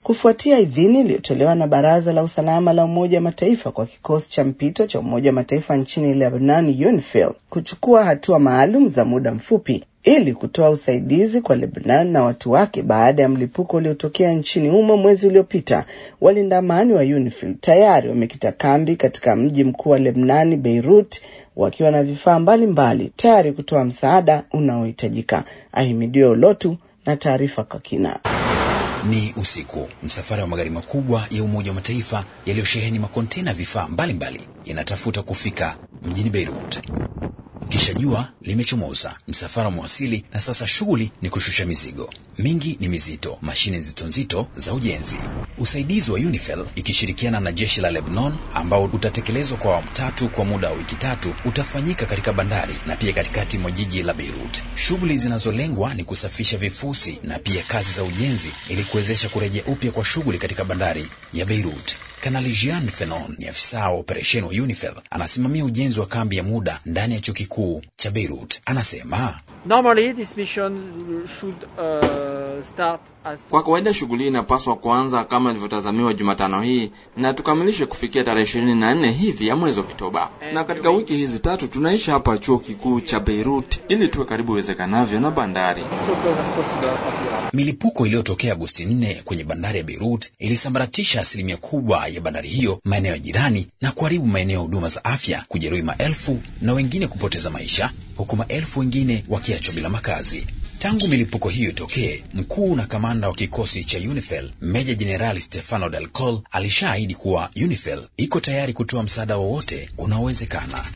kufuatia idhini iliyotolewa na Baraza la Usalama la Umoja wa Mataifa kwa kikosi cha mpito cha Umoja wa Mataifa nchini Lebanon UNIFIL kuchukua hatua maalum za muda mfupi ili kutoa usaidizi kwa Lebanon na watu wake baada ya mlipuko uliotokea nchini humo mwezi uliopita. Walinda amani wa UNIFIL tayari wamekita kambi katika mji mkuu wa Lebanon, Beirut, wakiwa na vifaa mbalimbali tayari kutoa msaada unaohitajika. Ahimidiwe Ulotu na taarifa kwa kina. Ni usiku. Msafara wa magari makubwa ya Umoja wa Mataifa yaliyosheheni makontena vifaa mbalimbali yanatafuta kufika mjini Beirut. Kisha jua limechomoza, msafara umewasili na sasa shughuli ni kushusha mizigo. Mingi ni mizito, mashine nzito za ujenzi. Usaidizi wa UNIFIL ikishirikiana na jeshi la Lebanon ambao utatekelezwa kwa awamu 3 kwa muda wa wiki 3 utafanyika katika bandari na pia katikati mwa jiji la Beirut. Shughuli zinazolengwa ni kusafisha vifusi na pia kazi za ujenzi ili kuwezesha kurejea upya kwa shughuli katika bandari ya Beirut. Kanali Jean Fenon ni afisa wa operesheni wa UNIFIL, anasimamia ujenzi wa kambi ya muda ndani ya chuo kikuu cha Beirut. Anasema, normally this mission should start as kwa kawaida shughuli inapaswa kuanza kama ilivyotazamiwa Jumatano hii na tukamilishe kufikia tarehe 24 hivi ya mwezi Oktoba. Na katika wiki hizi 3 tunaishi hapa chuo kikuu cha Beirut ili tuwe karibu iwezekanavyo na bandari. Milipuko iliyotokea Agosti 4 kwenye bandari ya Beirut ilisambaratisha asilimia kubwa ya bandari hiyo, maeneo ya jirani, na kuharibu maeneo ya huduma za afya, kujeruhi maelfu na wengine kupoteza maisha, huku maelfu wengine wakiachwa bila makazi. Tangu milipuko hiyo itokee, mkuu na kamanda wa kikosi cha UNIFIL, Meja Jenerali Stefano Del Col, alishaahidi kuwa UNIFIL iko tayari kutoa msaada wowote unaowezekana.